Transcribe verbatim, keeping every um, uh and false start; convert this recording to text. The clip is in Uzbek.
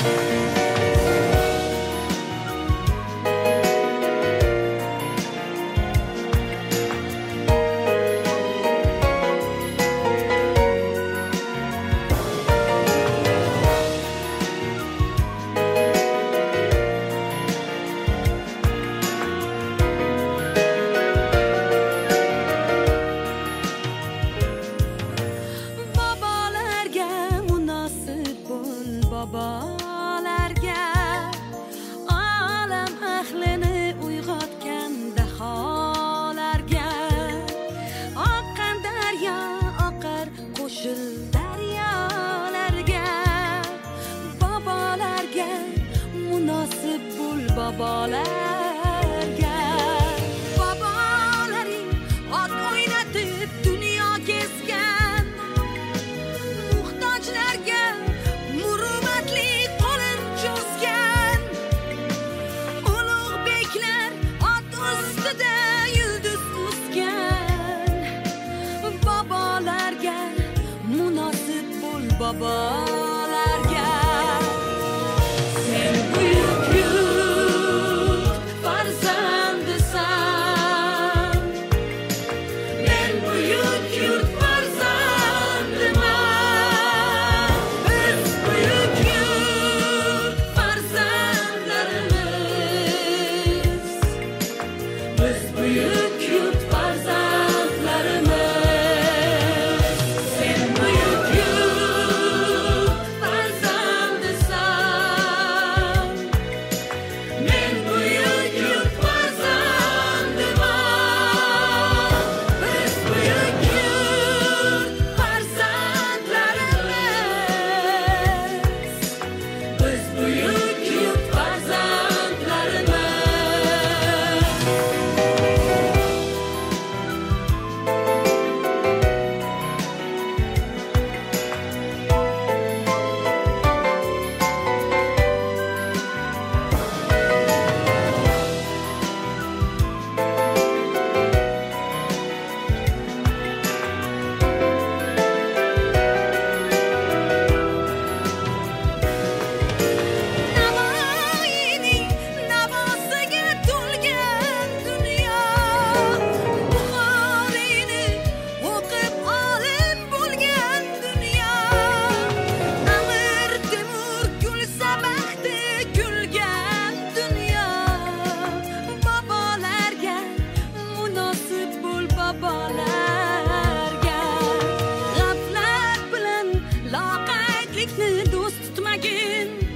Babalarga olam ahlini uyg'otgan daholarga oqqan daryo oqar qo'shil daryolarga babalarga munosib bo'l babalarga babalaring ot o'ynatib dunyo kezgan muhtojlarga babalarga sen buyuk yurt farzandisan men buyuk yurt farzandiman biz buyuk yurt farzandlarimiz biz buyuk yurt farzandlarimiz sen buyuk babalarga g'aflat bilan loqaydlikni do'st tutmagin